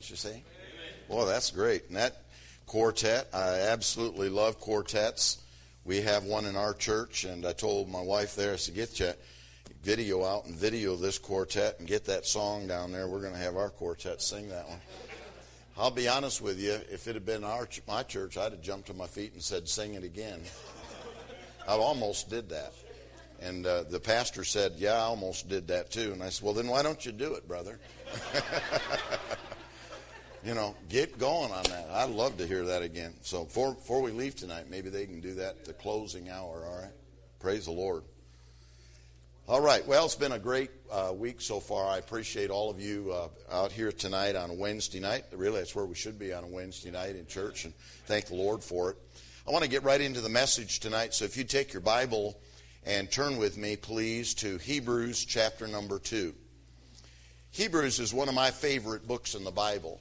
don't you see? Boy, that's great. And that quartet, I absolutely love quartets. We have one in our church, and I told my wife there, I said, get your video out and video this quartet and get that song down there. We're going to have our quartet sing that one. I'll be honest with you, if it had been my church, I'd have jumped to my feet and said, sing it again. I almost did that. And the pastor said, yeah, I almost did that too. And I said, well, then why don't you do it, brother? You know, get going on that. I'd love to hear that again. So before we leave tonight, maybe they can do that at the closing hour, all right? Praise the Lord. All right, well, it's been a great week so far. I appreciate all of you out here tonight on a Wednesday night. Really, that's where we should be on a Wednesday night in church, and thank the Lord for it. I want to get right into the message tonight, so if you take your Bible and turn with me, please, to Hebrews chapter number 2. Hebrews is one of my favorite books in the Bible,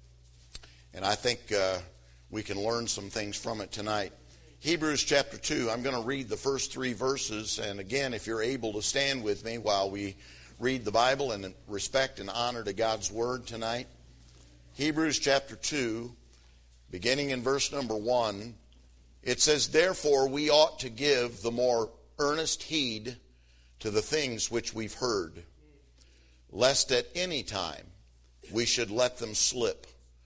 and I think we can learn some things from it tonight. Hebrews chapter 2, I'm going to read the first 3 verses, and again, if you're able to stand with me while we read the Bible in respect and honor to God's Word tonight. Hebrews chapter 2, beginning in verse number 1, it says, therefore we ought to give the more earnest heed to the things which we've heard, lest at any time we should let them slip.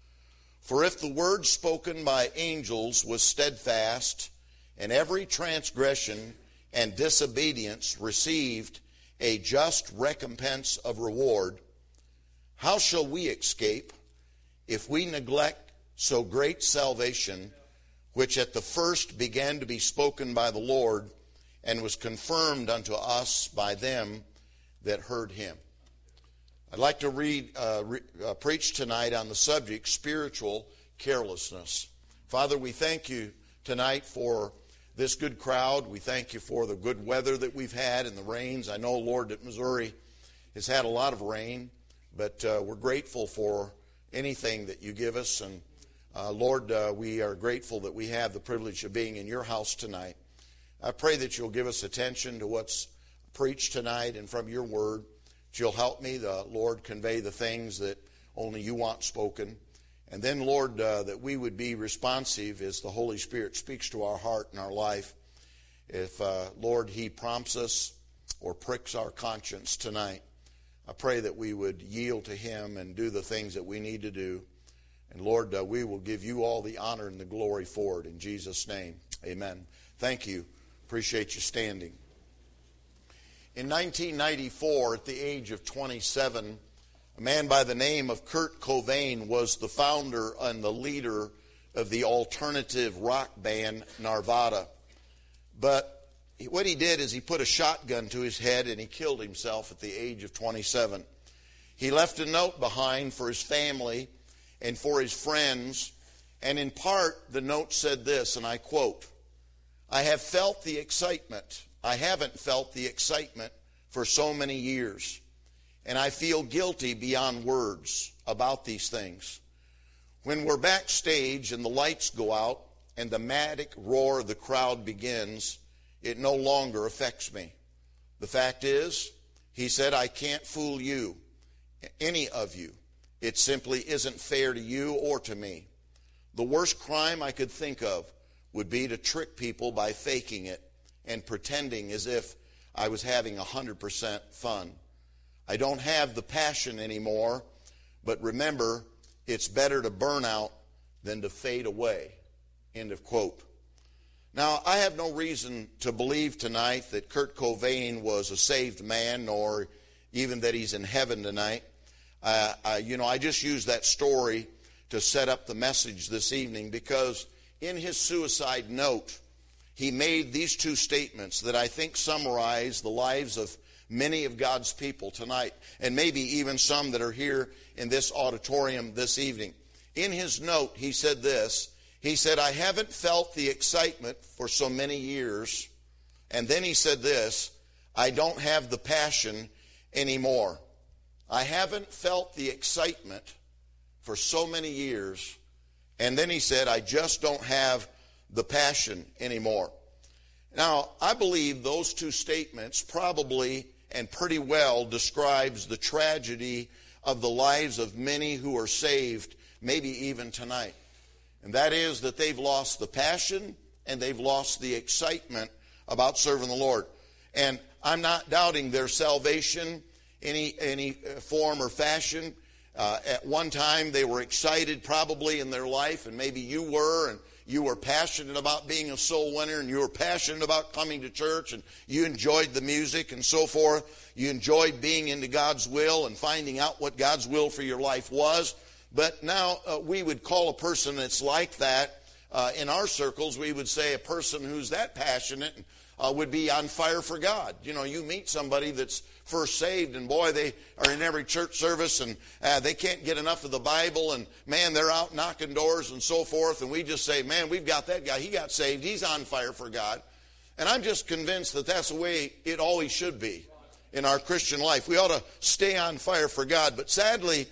For if the word spoken by angels was steadfast, and every transgression and disobedience received a just recompense of reward, how shall we escape if we neglect so great salvation, which at the first began to be spoken by the Lord, and was confirmed unto us by them that heard him? I'd like to preach tonight on the subject, spiritual carelessness. Father, we thank you tonight for this good crowd. We thank you for the good weather that we've had and the rains. I know, Lord, that Missouri has had a lot of rain, but we're grateful for anything that you give us. And Lord, we are grateful that we have the privilege of being in your house tonight. I pray that you'll give us attention to what's preached tonight and from your word. You'll help me, the Lord, convey the things that only you want spoken. And then, Lord, that we would be responsive as the Holy Spirit speaks to our heart and our life. If, Lord, he prompts us or pricks our conscience tonight, I pray that we would yield to him and do the things that we need to do. And, Lord, we will give you all the honor and the glory for it. In Jesus' name, amen. Thank you. Appreciate you standing. In 1994, at the age of 27, a man by the name of Kurt Cobain was the founder and the leader of the alternative rock band Nirvana. But what he did is he put a shotgun to his head and he killed himself at the age of 27. He left a note behind for his family and for his friends, and in part the note said this, and I quote, I haven't felt the excitement for so many years, and I feel guilty beyond words about these things. When we're backstage and the lights go out and the manic roar of the crowd begins, it no longer affects me. The fact is, he said, I can't fool you, any of you. It simply isn't fair to you or to me. The worst crime I could think of would be to trick people by faking it and pretending as if I was having 100% fun. I don't have the passion anymore, but remember, it's better to burn out than to fade away. End of quote. Now, I have no reason to believe tonight that Kurt Cobain was a saved man, nor even that he's in heaven tonight. I just used that story to set up the message this evening because in his suicide note, he made these 2 statements that I think summarize the lives of many of God's people tonight, and maybe even some that are here in this auditorium this evening. In his note, he said this. He said, I haven't felt the excitement for so many years. And then he said this, I don't have the passion anymore. I haven't felt the excitement for so many years. And then he said, I just don't have the passion anymore. Now, I believe those 2 statements probably and pretty well describes the tragedy of the lives of many who are saved, maybe even tonight. And that is that they've lost the passion and they've lost the excitement about serving the Lord. And I'm not doubting their salvation any form or fashion. At one time they were excited probably in their life, and maybe you were, and you were passionate about being a soul winner, and you were passionate about coming to church, and you enjoyed the music and so forth. You enjoyed being into God's will and finding out what God's will for your life was. But now we would call a person that's like that, in our circles, we would say a person who's that passionate would be on fire for God. You know, you meet somebody that's first saved, and boy, they are in every church service, and they can't get enough of the Bible, and man, they're out knocking doors and so forth, and we just say, man, we've got that guy. He got saved. He's on fire for God. And I'm just convinced that that's the way it always should be in our Christian life. We ought to stay on fire for God. But sadly,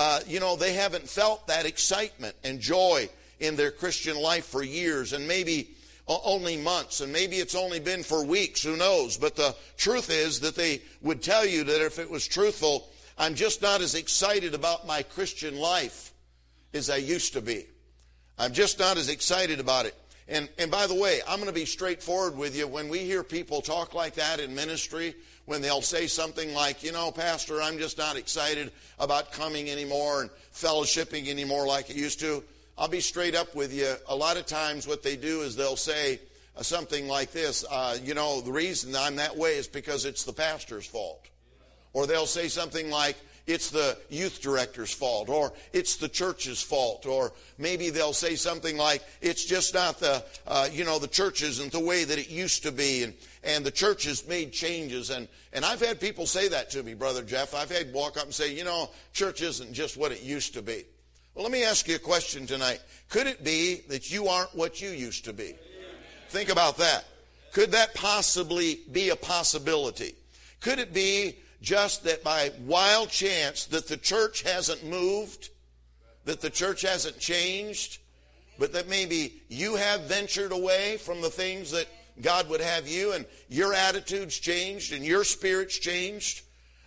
they haven't felt that excitement and joy in their Christian life for years, and maybe only months, and maybe it's only been for weeks, who knows. But the truth is that they would tell you that if it was truthful, I'm just not as excited about my Christian life as I used to be. I'm just not as excited about it. And by the way, I'm going to be straightforward with you. When we hear people talk like that in ministry, when they'll say something like, Pastor, I'm just not excited about coming anymore and fellowshipping anymore like I used to, I'll be straight up with you. A lot of times what they do is they'll say something like this, the reason I'm that way is because it's the pastor's fault. Or they'll say something like, it's the youth director's fault, or it's the church's fault, or maybe they'll say something like, it's just not the church isn't the way that it used to be, and the church has made changes. And I've had people say that to me, Brother Jeff. I've had walk up and say, church isn't just what it used to be. Well, let me ask you a question tonight. Could it be that you aren't what you used to be? Think about that. Could that possibly be a possibility? Could it be just that by wild chance that the church hasn't moved, that the church hasn't changed, but that maybe you have ventured away from the things that God would have you, and your attitudes changed and your spirit's changed?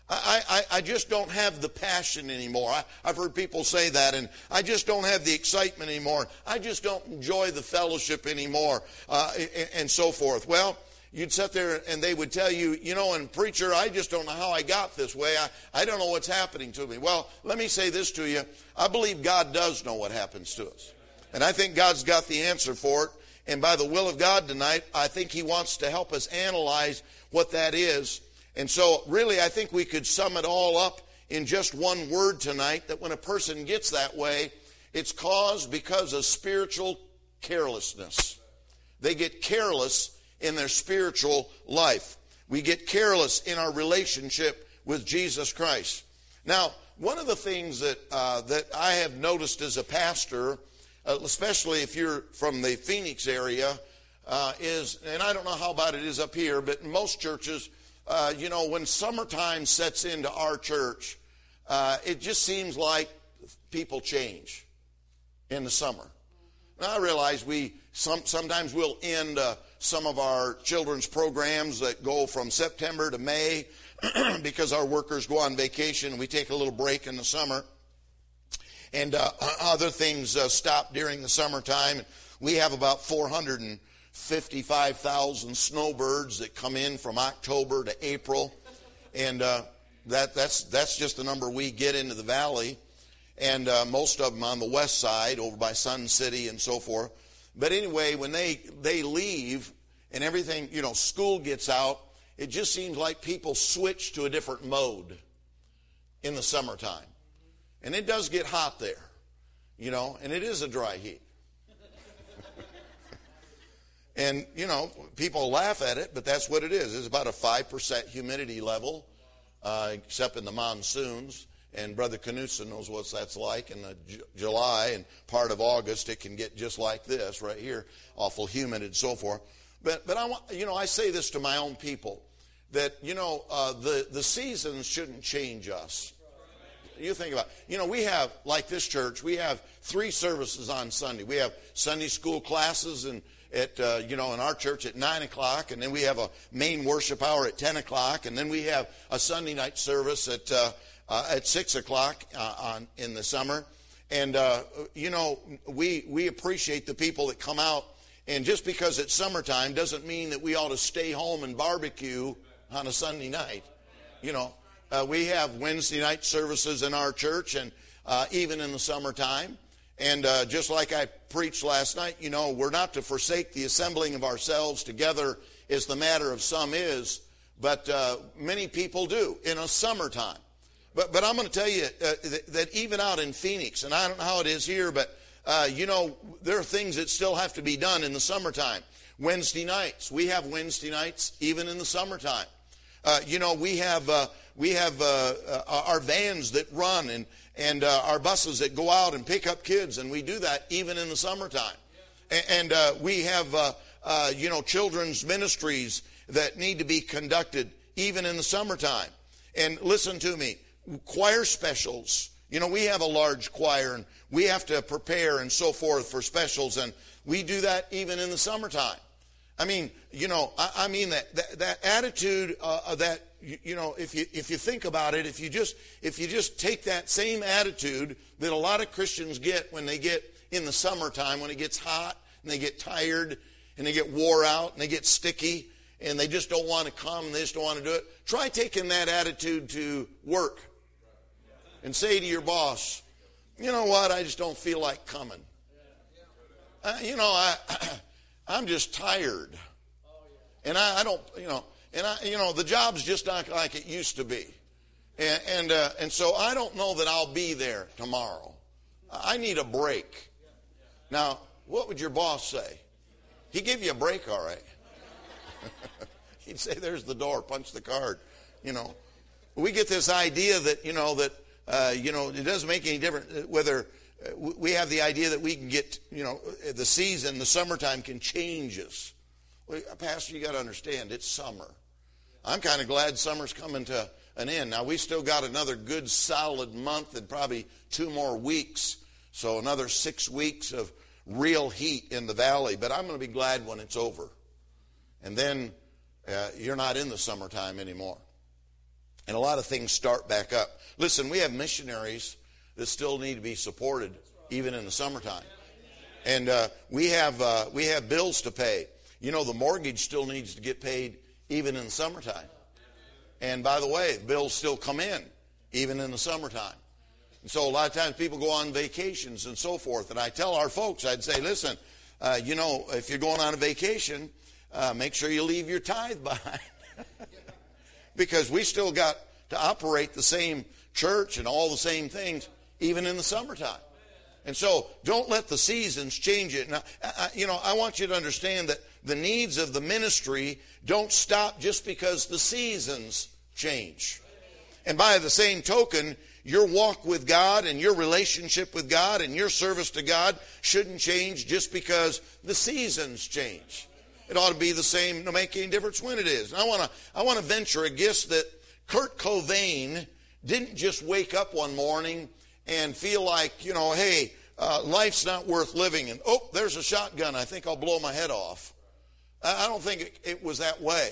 I just don't have the passion anymore. I've heard people say that, and I just don't have the excitement anymore. I just don't enjoy the fellowship anymore, and so forth. Well, you'd sit there and they would tell you, and preacher, I just don't know how I got this way. I don't know what's happening to me. Well, let me say this to you. I believe God does know what happens to us. And I think God's got the answer for it. And by the will of God tonight, I think He wants to help us analyze what that is. And so, really, I think we could sum it all up in just one word tonight, that when a person gets that way, it's caused because of spiritual carelessness. They get careless in their spiritual life. We get careless in our relationship with Jesus Christ. Now, one of the things that I have noticed as a pastor, especially if you're from the Phoenix area, is, and I don't know how about it is up here, but in most churches, when summertime sets into our church, it just seems like people change in the summer. Now, I realize sometimes we'll end some of our children's programs that go from September to May because our workers go on vacation and we take a little break in the summer. And other things stop during the summertime. We have about 455,000 snowbirds that come in from October to April, and that's just the number we get into the valley, and most of them on the west side over by Sun City and so forth. But anyway, when they leave and everything, school gets out, it just seems like people switch to a different mode in the summertime. And it does get hot there, and it is a dry heat. And, people laugh at it, but that's what it is. It's about a 5% humidity level, except in the monsoons. And Brother Knutson knows what that's like. In July and part of August, it can get just like this right here, awful humid and so forth. But I say this to my own people, that, the seasons shouldn't change us. You think about it. We have, like this church, we have 3 services on Sunday. We have Sunday school classes in our church at 9 o'clock, and then we have a main worship hour at 10 o'clock, and then we have a Sunday night service at at 6 o'clock in the summer. And, we appreciate the people that come out. And just because it's summertime doesn't mean that we ought to stay home and barbecue on a Sunday night. We have Wednesday night services in our church, and even in the summertime. And just like I preached last night, we're not to forsake the assembling of ourselves together as the matter of some is, but many people do in a summertime. But I'm going to tell you that even out in Phoenix, and I don't know how it is here, but there are things that still have to be done in the summertime. Wednesday nights, we have Wednesday nights even in the summertime. We have our vans that run and our buses that go out and pick up kids, and we do that even in the summertime. And we have children's ministries that need to be conducted even in the summertime. And listen to me, choir specials. We have a large choir, and we have to prepare and so forth for specials, and we do that even in the summertime. I mean, that attitude that, if you think about it, if you just take that same attitude that a lot of Christians get when they get in the summertime, when it gets hot and they get tired and they get wore out and they get sticky and they just don't want to come and they just don't want to do it. Try taking that attitude to work and say to your boss, you know what, I just don't feel like coming. I'm just tired. And I don't, the job's just not like it used to be. And so I don't know that I'll be there tomorrow. I need a break. Now, what would your boss say? He'd give you a break, all right. He'd say, there's the door, punch the card. We get this idea that, it doesn't make any difference whether we have the idea that we can get, the season, the summertime can change us. Well, Pastor, you got to understand, it's summer. I'm kind of glad summer's coming to an end. Now, we still got another good solid month and probably 2 more weeks. So another 6 weeks of real heat in the valley. But I'm going to be glad when it's over. And then you're not in the summertime anymore. And a lot of things start back up. Listen, we have missionaries that still need to be supported even in the summertime. And we have bills to pay. The mortgage still needs to get paid even in the summertime. And by the way, bills still come in even in the summertime. And so a lot of times people go on vacations and so forth. And I tell our folks, I'd say, listen, if you're going on a vacation, make sure you leave your tithe behind. Because we still got to operate the same church and all the same things even in the summertime. And so don't let the seasons change it. Now, I want you to understand that the needs of the ministry don't stop just because the seasons change. And by the same token, your walk with God and your relationship with God and your service to God shouldn't change just because the seasons change. It ought to be the same, no make any difference when it is. And I want to venture a guess that Kurt Cobain didn't just wake up one morning and feel like, hey, life's not worth living. And, there's a shotgun. I think I'll blow my head off. I don't think it was that way.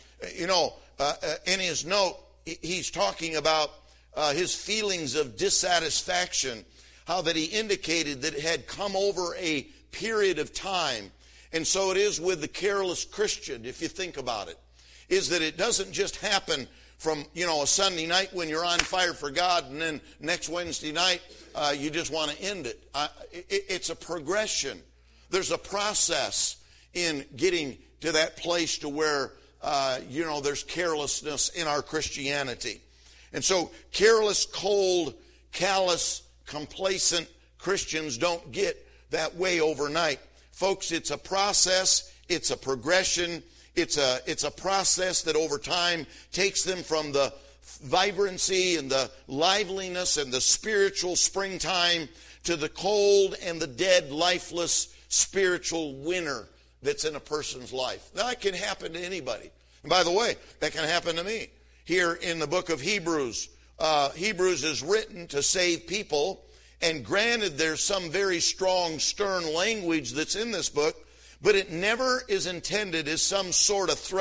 In his note, he's talking about his feelings of dissatisfaction, how that he indicated that it had come over a period of time. And so it is with the careless Christian, if you think about it, is that it doesn't just happen from, a Sunday night when you're on fire for God, and then next Wednesday night you just want to end it. It's a progression. There's a process in getting to that place to where, there's carelessness in our Christianity. And so careless, cold, callous, complacent Christians don't get that way overnight. Folks, it's a process, it's a progression, it's a process that over time takes them from the vibrancy and the liveliness and the spiritual springtime to the cold and the dead, lifeless spiritual winter that's in a person's life. Now, that can happen to anybody. And by the way, that can happen to me. Here in the book of Hebrews, Hebrews is written to save people. And granted, there's some very strong, stern language that's in this book, but it never is intended as some sort of threat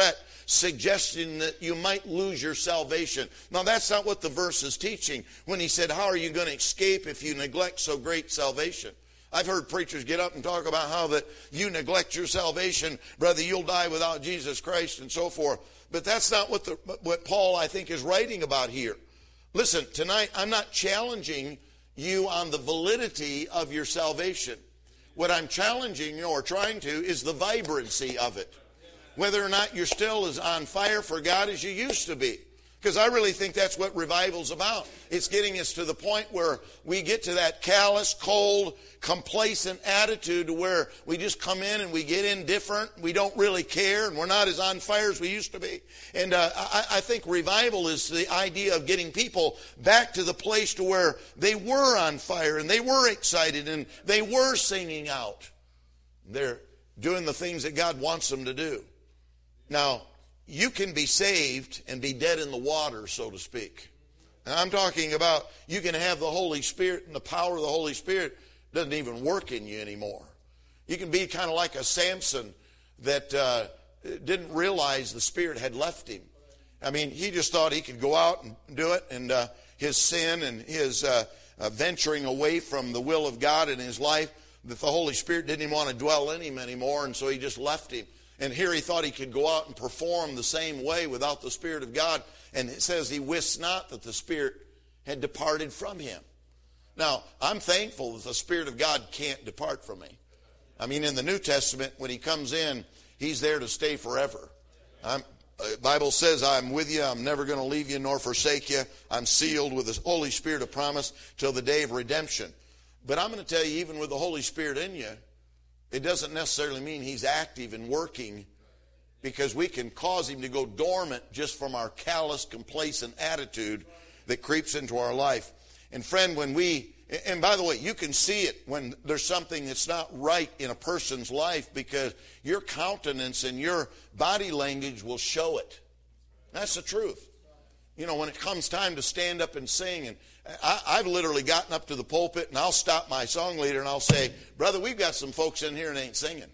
suggesting that you might lose your salvation. Now, that's not what the verse is teaching when he said, how are you going to escape if you neglect so great salvation? I've heard preachers get up and talk about how that you neglect your salvation, brother, you'll die without Jesus Christ and so forth. But that's not what Paul, I think, is writing about here. Listen, tonight I'm not challenging you on the validity of your salvation. What I'm challenging you or trying to is the vibrancy of it. Whether or not you're still as on fire for God as you used to be. Because I really think that's what revival's about. It's getting us to the point where we get to that callous, cold, complacent attitude where we just come in and we get indifferent. We don't really care and we're not as on fire as we used to be. And I think revival is the idea of getting people back to the place to where they were on fire and they were excited and they were singing out. They're doing the things that God wants them to do. Now, you can be saved and be dead in the water, so to speak. Now, I'm talking about you can have the Holy Spirit, and the power of the Holy Spirit doesn't even work in you anymore. You can be kind of like a Samson that didn't realize the Spirit had left him. I mean, he just thought he could go out and do it, and his sin and his venturing away from the will of God in his life, that the Holy Spirit didn't even want to dwell in him anymore, and so he just left him. And here he thought he could go out and perform the same way without the Spirit of God. And it says he wist not that the Spirit had departed from him. Now, I'm thankful that the Spirit of God can't depart from me. I mean, in the New Testament, when he comes in, he's there to stay forever. The Bible says, I'm with you. I'm never going to leave you nor forsake you. I'm sealed with the Holy Spirit of promise till the day of redemption. But I'm going to tell you, even with the Holy Spirit in you, it doesn't necessarily mean he's active and working, because we can cause him to go dormant just from our callous, complacent attitude that creeps into our life. And friend, and by the way, you can see it when there's something that's not right in a person's life, because your countenance and your body language will show it. That's the truth. You know, when it comes time to stand up and sing, and I've literally gotten up to the pulpit and I'll stop my song leader and I'll say, brother, we've got some folks in here that ain't singing.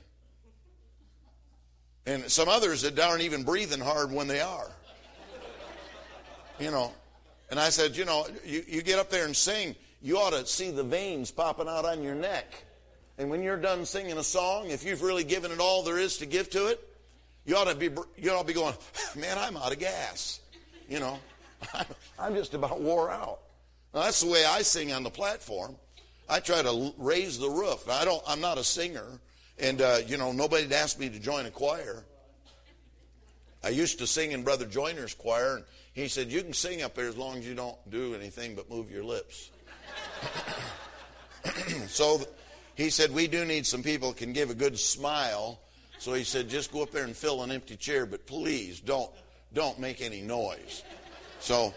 And some others that aren't even breathing hard when they are. You know, and I said, you know, you get up there and sing, you ought to see the veins popping out on your neck. And when you're done singing a song, if you've really given it all there is to give to it, you ought to be going, man, I'm out of gas. You know, I'm just about wore out. Now, that's the way I sing on the platform. I try to raise the roof. I'm not a singer, and you know, nobody'd asked me to join a choir. I used to sing in Brother Joyner's choir, and he said, you can sing up there as long as you don't do anything but move your lips. So he said, we do need some people who can give a good smile. So he said, just go up there and fill an empty chair, but please don't make any noise. So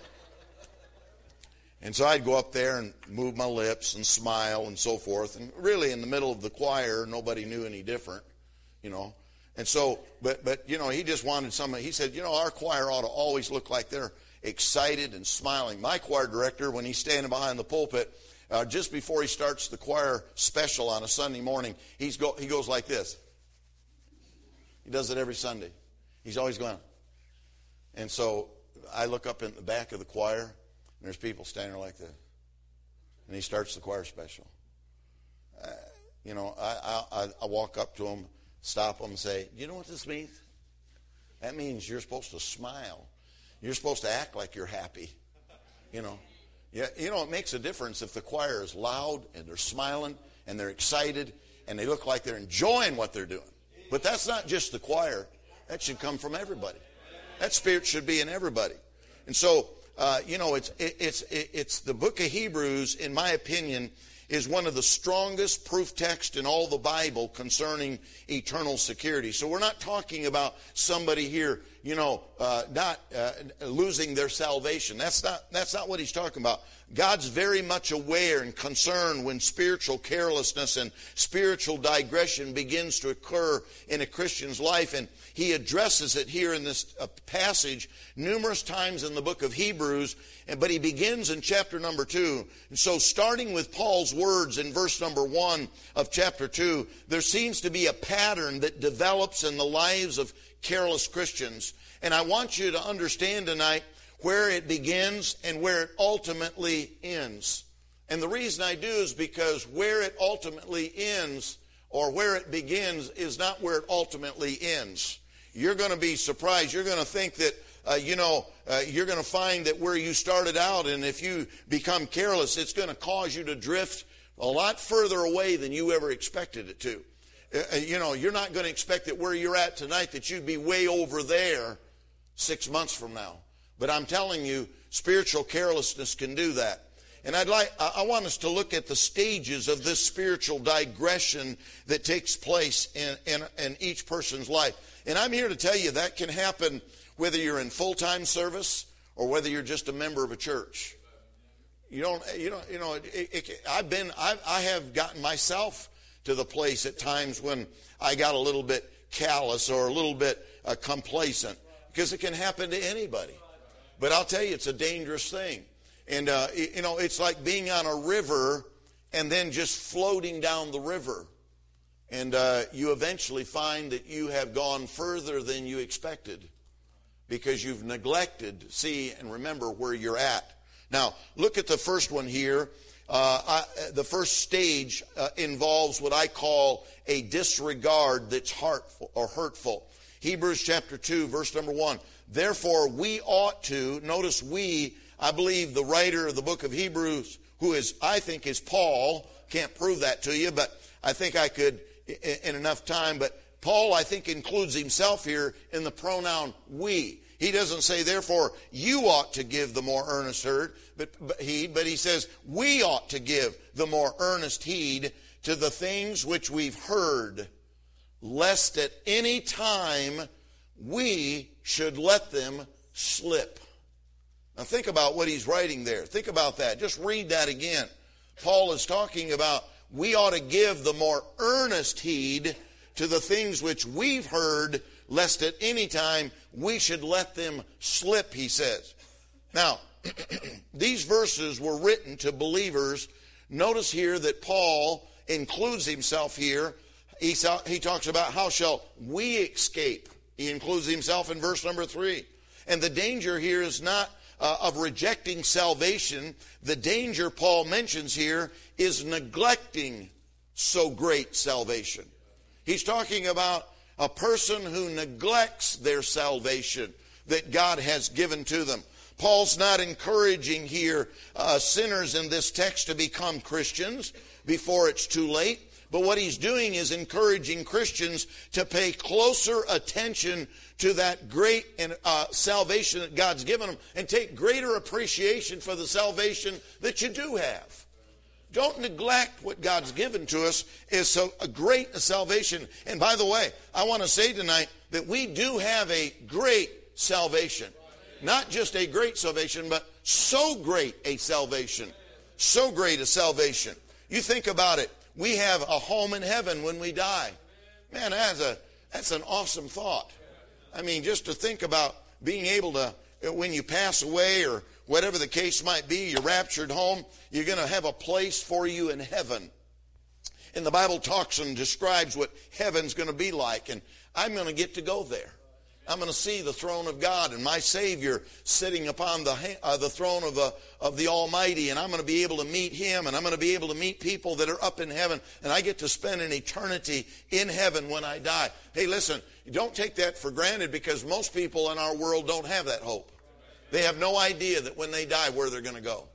I'd go up there and move my lips and smile and so forth. And really in the middle of the choir, nobody knew any different, you know. And so, but you know, he just wanted somebody. He said, you know, our choir ought to always look like they're excited and smiling. My choir director, when he's standing behind the pulpit, just before he starts the choir special on a Sunday morning, he goes like this. He does it every Sunday. He's always going. And so I look up in the back of the choir, and there's people standing like this. And he starts the choir special. You know, I walk up to him, stop him, and say, you know what this means? That means you're supposed to smile. You're supposed to act like you're happy. You know. Yeah, you know, it makes a difference if the choir is loud and they're smiling and they're excited and they look like they're enjoying what they're doing. But that's not just the choir. That should come from everybody. That spirit should be in everybody. And so, you know, it's the book of Hebrews, in my opinion, is one of the strongest proof texts in all the Bible concerning eternal security. So we're not talking about somebody here, you know, not losing their salvation. That's not what he's talking about. God's very much aware and concerned when spiritual carelessness and spiritual digression begins to occur in a Christian's life, and he addresses it here in this passage numerous times in the book of Hebrews, but he begins in chapter number 2. And so starting with Paul's words in verse number 1 of chapter 2, there seems to be a pattern that develops in the lives of careless Christians. And I want you to understand tonight where it begins and where it ultimately ends. And the reason I do is because where it ultimately ends or where it begins is not where it ultimately ends. You're going to be surprised. You're going to think that, you're going to find that where you started out, and if you become careless, it's going to cause you to drift a lot further away than you ever expected it to. You're not going to expect that where you're at tonight that you'd be way over there 6 months from now. But I'm telling you, spiritual carelessness can do that. And I want us to look at the stages of this spiritual digression that takes place in each person's life. And I'm here to tell you that can happen whether you're in full-time service or whether you're just a member of a church. I have gotten myself to the place at times when I got a little bit callous or a little bit complacent, because it can happen to anybody. But I'll tell you, it's a dangerous thing. And, it's like being on a river and then just floating down the river. And you eventually find that you have gone further than you expected because you've neglected to see and remember where you're at. Now, look at the first one here. The first stage involves what I call a disregard that's hurtful. Hebrews chapter 2, verse number 1. Therefore, we ought to, notice we, I believe the writer of the book of Hebrews, I think is Paul, can't prove that to you, but I think I could in enough time. But Paul, I think, includes himself here in the pronoun we. He doesn't say, therefore, you ought to give the more earnest heed, but he says, we ought to give the more earnest heed to the things which we've heard, lest at any time we should let them slip. Now think about what he's writing there. Think about that. Just read that again. Paul is talking about we ought to give the more earnest heed to the things which we've heard, lest at any time we should let them slip, he says. Now, these verses were written to believers. Notice here that Paul includes himself here. He talks about how shall we escape. He includes himself in verse number 3. And the danger here is not of rejecting salvation. The danger Paul mentions here is neglecting so great salvation. He's talking about a person who neglects their salvation that God has given to them. Paul's not encouraging here sinners in this text to become Christians before it's too late. But what he's doing is encouraging Christians to pay closer attention to that great salvation that God's given them and take greater appreciation for the salvation that you do have. Don't neglect what God's given to us is so a great salvation. And by the way, I want to say tonight that we do have a great salvation. Not just a great salvation, but so great a salvation. So great a salvation. You think about it. We have a home in heaven when we die. Man, that's an awesome thought. I mean, just to think about being able to, when you pass away or whatever the case might be, you're raptured home, you're going to have a place for you in heaven. And the Bible talks and describes what heaven's going to be like. And I'm going to get to go there. I'm going to see the throne of God and my Savior sitting upon the throne of the Almighty, and I'm going to be able to meet Him, and I'm going to be able to meet people that are up in heaven, and I get to spend an eternity in heaven when I die. Hey, listen, don't take that for granted, because most people in our world don't have that hope. They have no idea that when they die where they're going to go.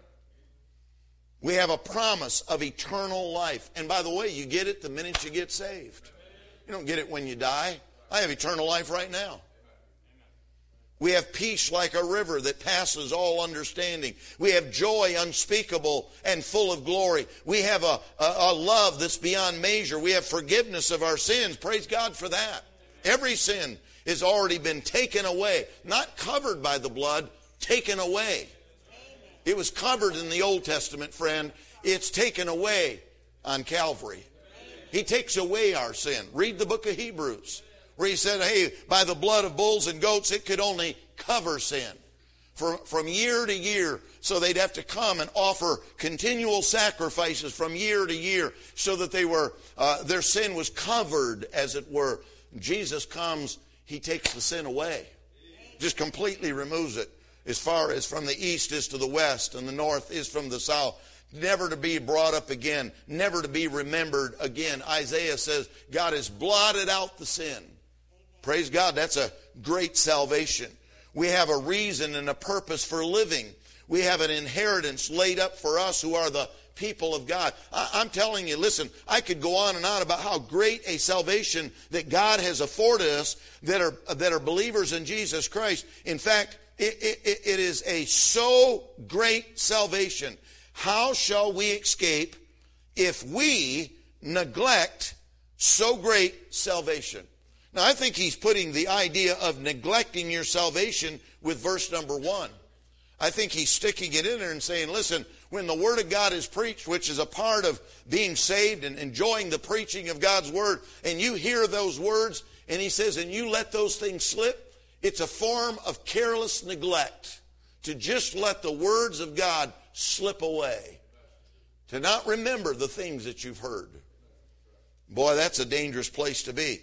We have a promise of eternal life. And by the way, you get it the minute you get saved. You don't get it when you die. I have eternal life right now. We have peace like a river that passes all understanding. We have joy unspeakable and full of glory. We have a love that's beyond measure. We have forgiveness of our sins. Praise God for that. Every sin has already been taken away. Not covered by the blood, taken away. It was covered in the Old Testament, friend. It's taken away on Calvary. He takes away our sin. Read the book of Hebrews, where he said, hey, by the blood of bulls and goats, it could only cover sin. From year to year, so they'd have to come and offer continual sacrifices from year to year, so that their sin was covered, as it were. Jesus comes he takes the sin away. Just completely removes it. As far as from the east is to the west and the north is from the south. Never to be brought up again. Never to be remembered again. Isaiah says God has blotted out the sin. Praise God. That's a great salvation. We have a reason and a purpose for living. We have an inheritance laid up for us who are the people of God. I'm telling you, listen, I could go on and on about how great a salvation that God has afforded us that are believers in Jesus Christ. In fact, it is a so great salvation. How shall we escape if we neglect so great salvation? Now, I think he's putting the idea of neglecting your salvation with verse number 1. I think he's sticking it in there and saying, listen, when the Word of God is preached, which is a part of being saved and enjoying the preaching of God's Word, and you hear those words, and he says, and you let those things slip, it's a form of careless neglect to just let the words of God slip away, to not remember the things that you've heard. Boy, that's a dangerous place to be.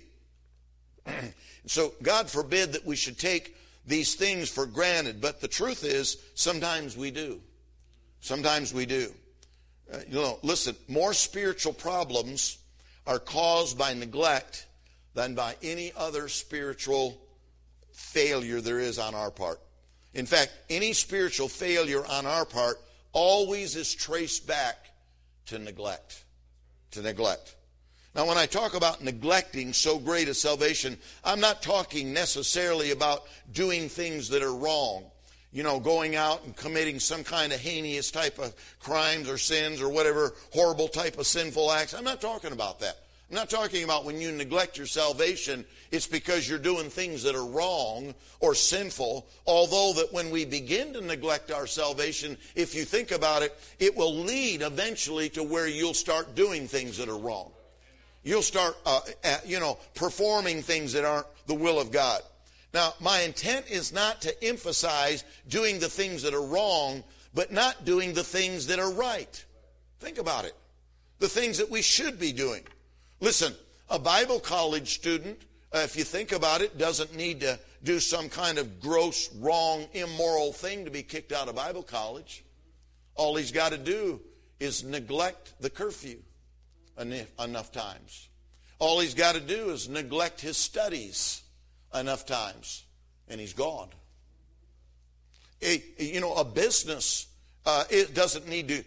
So God forbid that we should take these things for granted, but the truth is sometimes we do. Sometimes we do. Listen, more spiritual problems are caused by neglect than by any other spiritual failure there is on our part. In fact, any spiritual failure on our part always is traced back to neglect. To neglect. Now, when I talk about neglecting so great a salvation, I'm not talking necessarily about doing things that are wrong. Going out and committing some kind of heinous type of crimes or sins or whatever horrible type of sinful acts. I'm not talking about that. I'm not talking about when you neglect your salvation, it's because you're doing things that are wrong or sinful. Although that when we begin to neglect our salvation, if you think about it, it will lead eventually to where you'll start doing things that are wrong. You'll start, performing things that aren't the will of God. Now, my intent is not to emphasize doing the things that are wrong, but not doing the things that are right. Think about it. The things that we should be doing. Listen, a Bible college student, if you think about it, doesn't need to do some kind of gross, wrong, immoral thing to be kicked out of Bible college. All he's got to do is neglect the curfew enough times. All he's got to do is neglect his studies enough times, and he's gone. A business, it doesn't need to,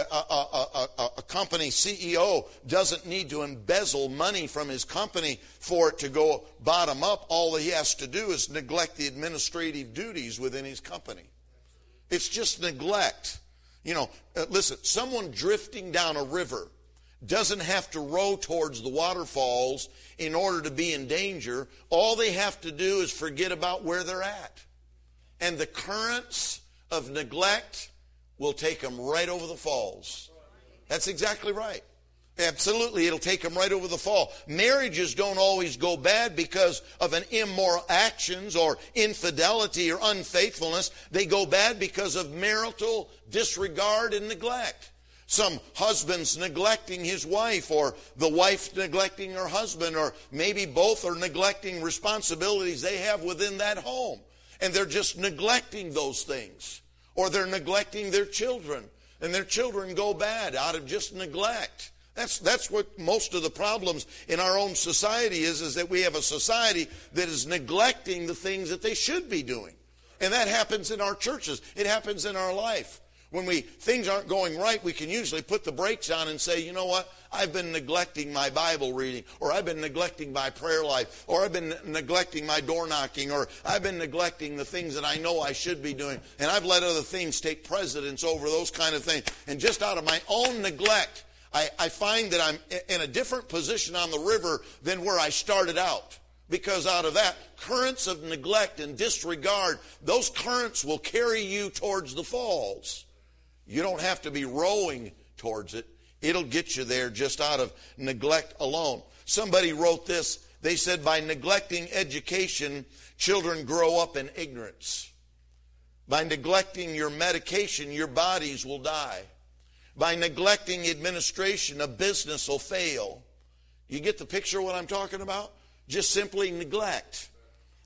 a company CEO doesn't need to embezzle money from his company for it to go bottom up. All he has to do is neglect the administrative duties within his company. It's just neglect. Listen, someone drifting down a river doesn't have to row towards the waterfalls in order to be in danger. All they have to do is forget about where they're at. And the currents of neglect will take them right over the falls. That's exactly right. Absolutely, it'll take them right over the fall. Marriages don't always go bad because of an immoral actions or infidelity or unfaithfulness. They go bad because of marital disregard and neglect. Some husband's neglecting his wife, or the wife neglecting her husband, or maybe both are neglecting responsibilities they have within that home. And they're just neglecting those things. Or they're neglecting their children, and their children go bad out of just neglect. That's what most of the problems in our own society is that we have a society that is neglecting the things that they should be doing. And that happens in our churches. It happens in our life. When things aren't going right, we can usually put the brakes on and say, you know what, I've been neglecting my Bible reading, or I've been neglecting my prayer life, or I've been neglecting my door knocking, or I've been neglecting the things that I know I should be doing, and I've let other things take precedence over those kind of things. And just out of my own neglect, I find that I'm in a different position on the river than where I started out. Because out of that, currents of neglect and disregard, those currents will carry you towards the falls. You don't have to be rowing towards it. It'll get you there just out of neglect alone. Somebody wrote this. They said, by neglecting education, children grow up in ignorance. By neglecting your medication, your bodies will die. By neglecting administration, a business will fail. You get the picture of what I'm talking about? Just simply neglect.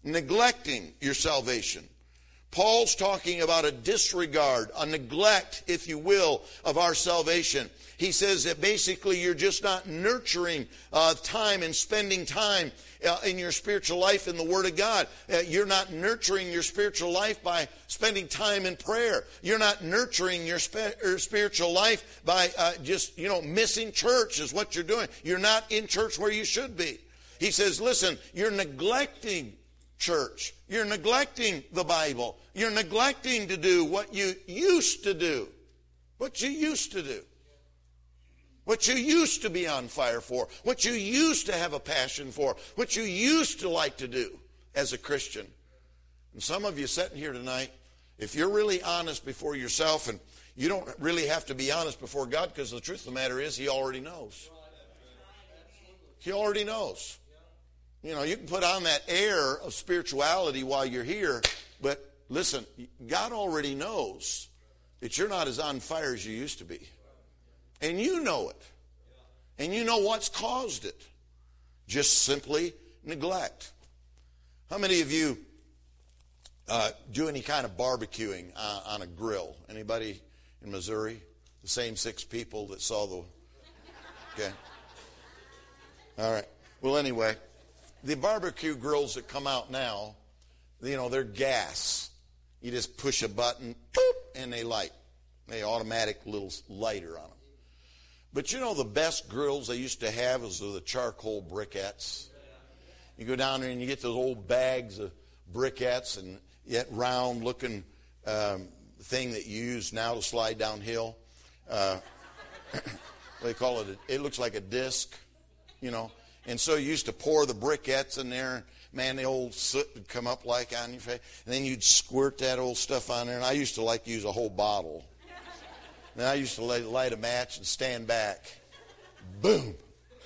neglecting your salvation. Paul's talking about a disregard, a neglect, if you will, of our salvation. He says that basically you're just not nurturing time and spending time in your spiritual life in the Word of God. You're not nurturing your spiritual life by spending time in prayer. You're not nurturing your spiritual life by just missing church is what you're doing. You're not in church where you should be. He says, listen, you're neglecting church. You're neglecting the Bible. You're neglecting to do what you used to do. What you used to do. What you used to be on fire for. What you used to have a passion for. What you used to like to do as a Christian. And some of you sitting here tonight, if you're really honest before yourself, and you don't really have to be honest before God, because the truth of the matter is He already knows. He already knows. You can put on that air of spirituality while you're here, but listen, God already knows that you're not as on fire as you used to be. And you know it. And you know what's caused it. Just simply neglect. How many of you do any kind of barbecuing on a grill? Anybody in Missouri? The same 6 people that saw the... Okay. All right. Well, anyway, the barbecue grills that come out now, they're gas. You just push a button, boop, and they light. They automatic little lighter on them. But the best grills they used to have was the charcoal briquettes. You go down there and you get those old bags of briquettes and that round-looking thing that you use now to slide downhill. They call it, it looks like a disc, And so you used to pour the briquettes in there. Man, the old soot would come up like on your face. And then you'd squirt that old stuff on there. And I used to like to use a whole bottle. And I used to light a match and stand back. Boom.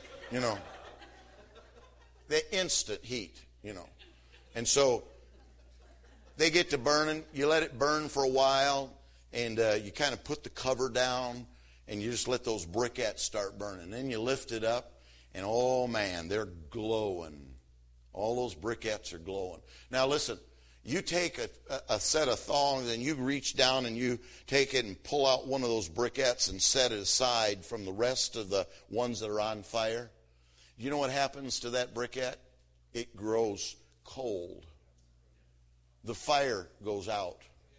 The instant heat, And so they get to burning. You let it burn for a while. And you kind of put the cover down. And you just let those briquettes start burning. Then you lift it up. And oh man, they're glowing. All those briquettes are glowing. Now listen, you take a set of thongs and you reach down and you take it and pull out one of those briquettes and set it aside from the rest of the ones that are on fire. You know what happens to that briquette? It grows cold. The fire goes out.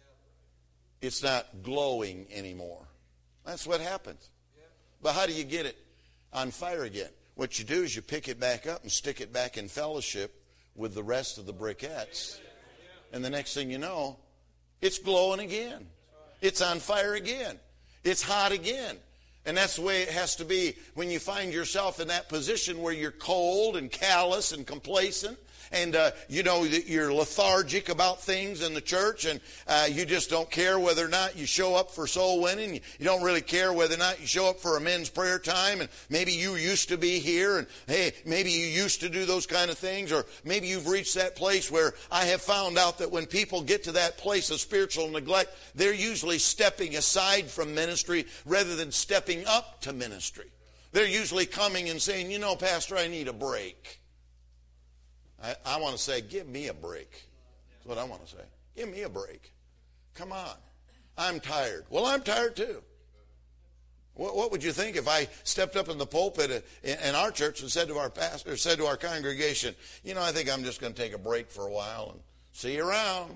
It's not glowing anymore. That's what happens. But how do you get it on fire again? What you do is you pick it back up and stick it back in fellowship with the rest of the briquettes. And the next thing you know, it's glowing again. It's on fire again. It's hot again. And that's the way it has to be when you find yourself in that position where you're cold and callous and complacent. And you're lethargic about things in the church, and you just don't care whether or not you show up for soul winning. You don't really care whether or not you show up for a men's prayer time, and maybe you used to be here, and hey, maybe you used to do those kind of things, or maybe you've reached that place where I have found out that when people get to that place of spiritual neglect, they're usually stepping aside from ministry rather than stepping up to ministry. They're usually coming and saying, Pastor, I need a break. I want to say, give me a break. That's what I want to say. Give me a break. Come on. I'm tired. Well, I'm tired too. What would you think if I stepped up in the pulpit in our church and said to our pastor, said to our congregation, I think I'm just going to take a break for a while and see you around.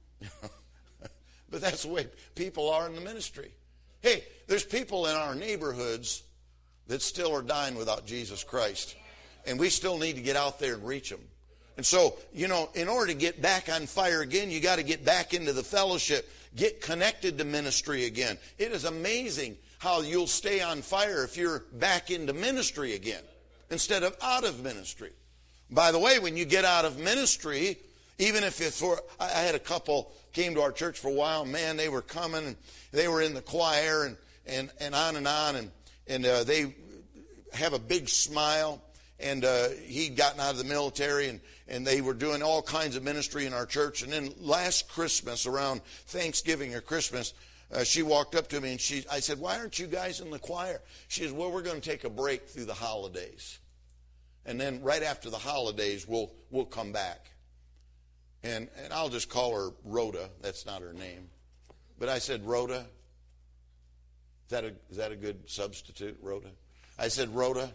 But that's the way people are in the ministry. Hey, there's people in our neighborhoods that still are dying without Jesus Christ. And we still need to get out there and reach them. And so, in order to get back on fire again, you got to get back into the fellowship, get connected to ministry again. It is amazing how you'll stay on fire if you're back into ministry again instead of out of ministry. By the way, when you get out of ministry, even if it's I had a couple came to our church for a while, man, they were coming, and they were in the choir and on, and they have a big smile. And he'd gotten out of the military, and they were doing all kinds of ministry in our church. And then last Christmas, around Thanksgiving or Christmas, she walked up to me, and I said, why aren't you guys in the choir? She said, well, we're going to take a break through the holidays. And then right after the holidays, we'll come back. And I'll just call her Rhoda. That's not her name. But I said, Rhoda, is that a good substitute, Rhoda? I said, Rhoda,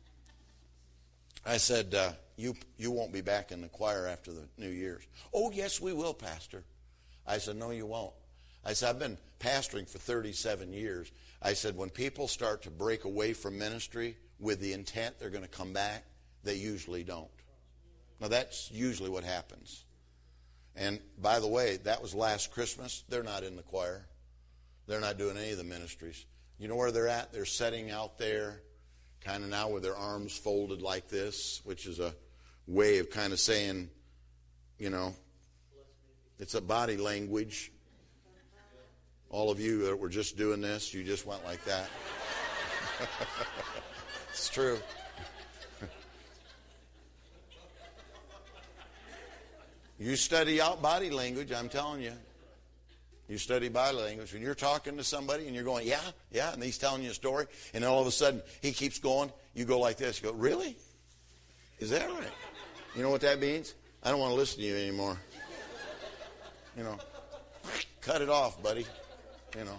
I said, you won't be back in the choir after the New Year's. Oh, yes, we will, Pastor. I said, no, you won't. I said, I've been pastoring for 37 years. I said, when people start to break away from ministry with the intent they're going to come back, they usually don't. Now, that's usually what happens. And by the way, that was last Christmas. They're not in the choir. They're not doing any of the ministries. You know where they're at? They're sitting out there, kind of now with their arms folded like this, which is a way of kind of saying, you know, it's a body language. All of you that were just doing this, you just went like that. It's true. You study out body language, I'm telling you. You study body language. When you're talking to somebody and you're going, yeah, and he's telling you a story, and then all of a sudden he keeps going, you go like this. You go, really? Is that right? You know what that means? I don't want to listen to you anymore. You know, cut it off, buddy. You know.